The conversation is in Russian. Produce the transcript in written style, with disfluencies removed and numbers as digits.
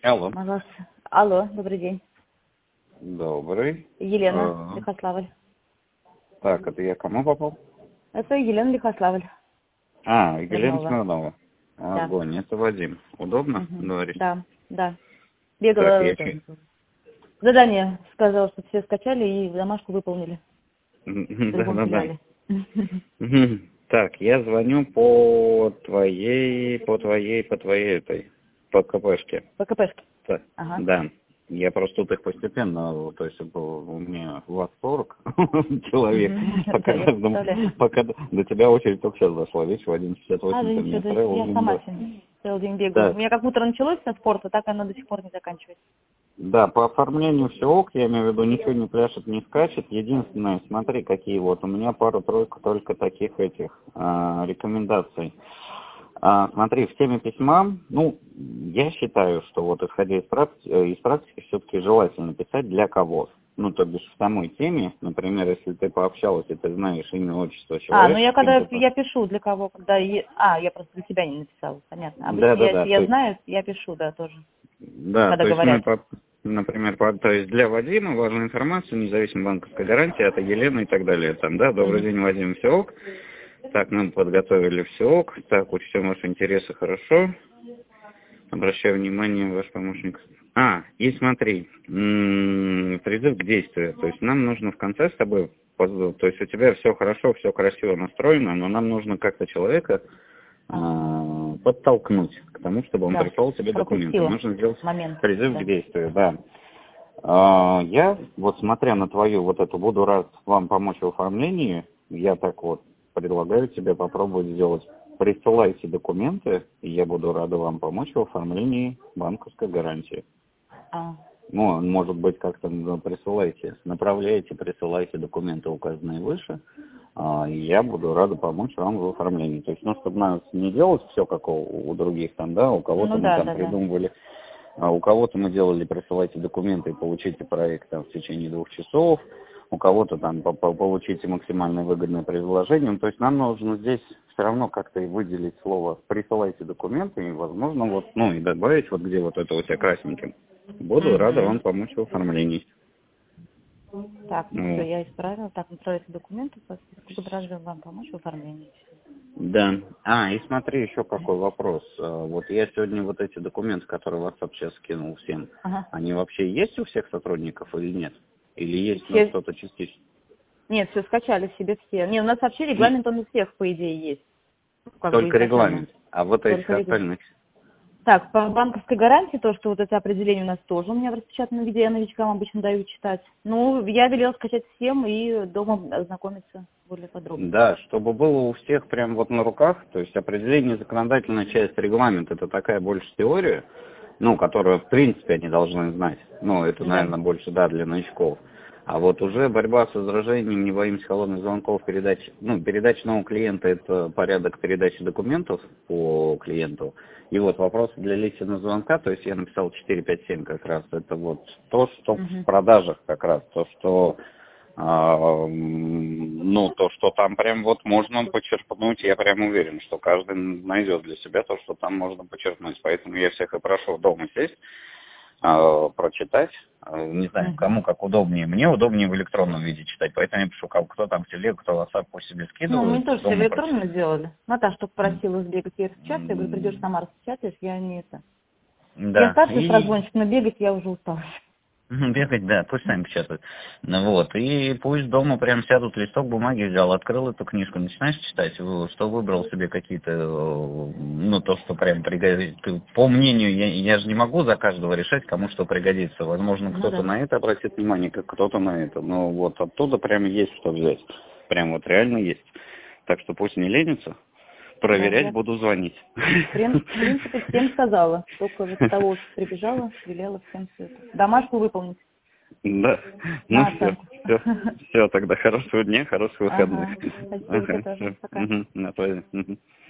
Алло. Пожалуйста. Алло, добрый день. Добрый. Елена Лихославль. Так, это я кому попал? Это Елена Лихославль. Елена Смирнова. Да. Огонь, это Вадим. Удобно говорить? Да. Бегала. Так, Задание сказала, что все скачали и домашку выполнили. Да. Так, я звоню по твоей КПшке. По КПшке. Ага. Да. Я просто тут их постепенно, то есть у меня восторг человек, пока до тебя очередь только сейчас зашла, видишь, в 11:58 ты мне отправил. Я сама целый день бегаю. У меня как утро началось со спорта, так оно до сих пор не заканчивается. Да, по оформлению все ок, я имею в виду, ничего не пляшет, не скачет. Единственное, смотри, какие вот, у меня пару-тройку только таких рекомендаций. Смотри, в теме письма, я считаю, что вот исходя из практики, все-таки желательно писать для кого. То бишь в самой теме, например, если ты пообщалась, и ты знаешь имя, отчество человека. Я пишу для кого, когда... я просто для тебя не написала, понятно. Обычно Да. Я знаю, я пишу, да, тоже. Да, когда то есть говорят. например, то есть для Вадима важная информация, независимая банковская гарантия, это Елена и так далее. Добрый день, Вадим, все ок. Так, мы подготовили все ок. Так, учтем ваши интересы, хорошо. Обращаю внимание, ваш помощник. И смотри, призыв к действию. То есть нам нужно в конце с тобой, то есть у тебя все хорошо, все красиво настроено, но нам нужно как-то человека подтолкнуть к тому, чтобы он прислал тебе документы. Нужно сделать призыв к действию, да. Я, вот смотря на твою вот эту, буду рад вам помочь в оформлении, я так вот предлагаю тебе попробовать сделать. Присылайте документы, и я буду рада вам помочь в оформлении банковской гарантии. Может быть, как-то присылайте документы, указанные выше, и я буду рада помочь вам в оформлении. То есть, чтобы нас не делать все, как у других у кого-то придумывали. У кого-то мы делали, присылайте документы и получите проект в течение 2 часов, у кого-то получите максимально выгодное предложение. То есть нам нужно здесь все равно как-то выделить слово «присылайте документы» и, возможно, и добавить где это у тебя красненьким. Буду рада вам помочь в оформлении. Так, все, я исправила. Так, направляйте документы, буду рада вам помочь в оформлении. Да. И смотри, еще какой вопрос. Вот я сегодня эти документы, которые WhatsApp сейчас скинул всем, они вообще есть у всех сотрудников или нет? Или есть что-то частично? Нет, все скачали себе все. У нас вообще регламент, он у всех, по идее, есть. Только регламент. А этих остальных? Так, по банковской гарантии, то, что это определение у нас тоже у меня в распечатанном виде, я новичкам обычно даю читать. Я велела скачать всем и дома ознакомиться более подробно. Да, чтобы было у всех прям на руках, то есть определение законодательная часть регламента, это такая больше теория, которую в принципе они должны знать. Это, наверное, больше, для новичков. А уже борьба с возражением, не боимся холодных звонков, передача нового клиента, это порядок передачи документов по клиенту. И вопросы для личного звонка, то есть я написал 4, 5, 7 как раз, это то, что в продажах как раз, то, что то, что там прям можно почерпнуть, я прям уверен, что каждый найдет для себя то, что там можно почерпнуть. Поэтому я всех и прошу дома сесть, прочитать. Не знаю, кому как удобнее. Мне удобнее в электронном виде читать, поэтому я пишу, кто там в телегу, кто в WhatsApp по себе скидывает. Мы тоже все электронно сделали. Наташа только просила сбегать ей распечатать. Я говорю, придешь сама распечатаешь, я не это. Да. Я старший созвончик, но бегать я уже устала. Бегать, да, пусть сами печатают. И пусть дома прям сядут, листок бумаги взял, открыл эту книжку, начинаешь читать, что выбрал себе какие-то, то, что прям пригодится. По мнению, я же не могу за каждого решать, кому что пригодится. Возможно, кто-то на это обратит внимание, кто-то на это. Но оттуда прям есть что взять. Прям реально есть. Так что пусть не ленится. Проверять буду звонить. В принципе, всем сказала. Только того, что прибежала, велела всем все это. Домашку выполнить. Да. Все, тогда хорошего дня, хороших выходных. Спасибо, тоже. Пока. На связи.